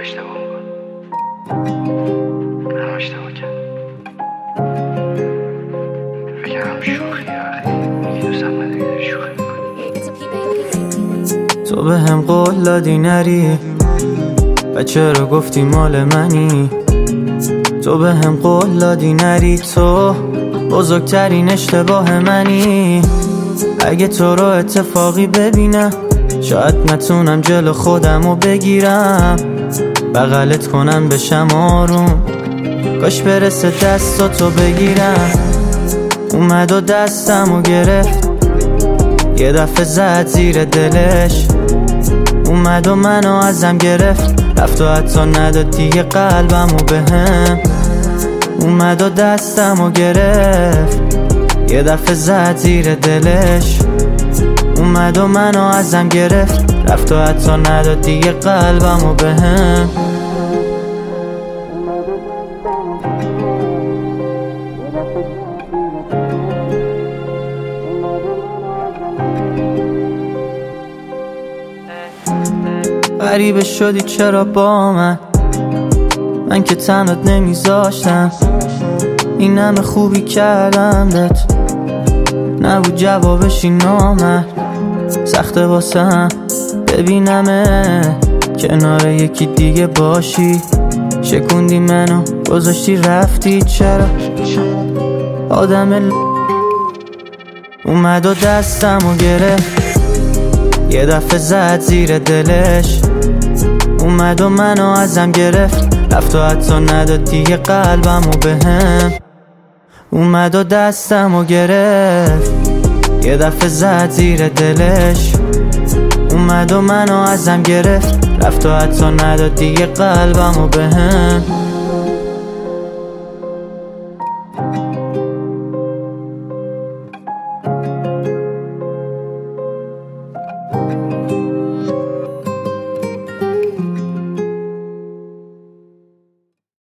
اشتباه میکنم، منم اشتباه کردم. فکرم شوخیه آخه میگی دوستم نداری شوخی میکنی. تو به هم قول دادی نری و چرا گفتی مال منی؟ تو به هم قول دادی نری، تو بزرگترین اشتباه منی. اگه تو رو اتفاقی ببینم شاید نتونم جلو خودمو بگیرم، بغلت کنم بشم آروم، کاش برسه دستاتو بگیرم. اومد و دستمو گرفت، یه دفعه زد زیر دلش، اومد و منو ازم گرفت، رفت و حتی نداد دیگه قلبمو بهم. اومد و دستمو گرفت، یه دفعه زد زیر دلش، اومد و منو ازم گرفت، رفت و حتی نداد دیگه قلبمو بهم. غریبه شدی چرا با من که تنات نمیذاشتم، این همه خوبی کردم بهت، نبود جوابشی نامرد. سخته واسم ببینمه کنار یکی دیگه باشی، شکوندی منو گذاشتی رفتی، چرا آدم اومد و دستمو گرفت، یه دفعه زد زیر دلش، اومد و منو ازم گرفت، رفت و حتی نداد دیگه قلبمو بهم. اومد و دستمو گرفت، یه دفعه زد زیر دلش، اومد و منو ازم گرفت، رفت و حتی نداد دیگه قلبمو بهم.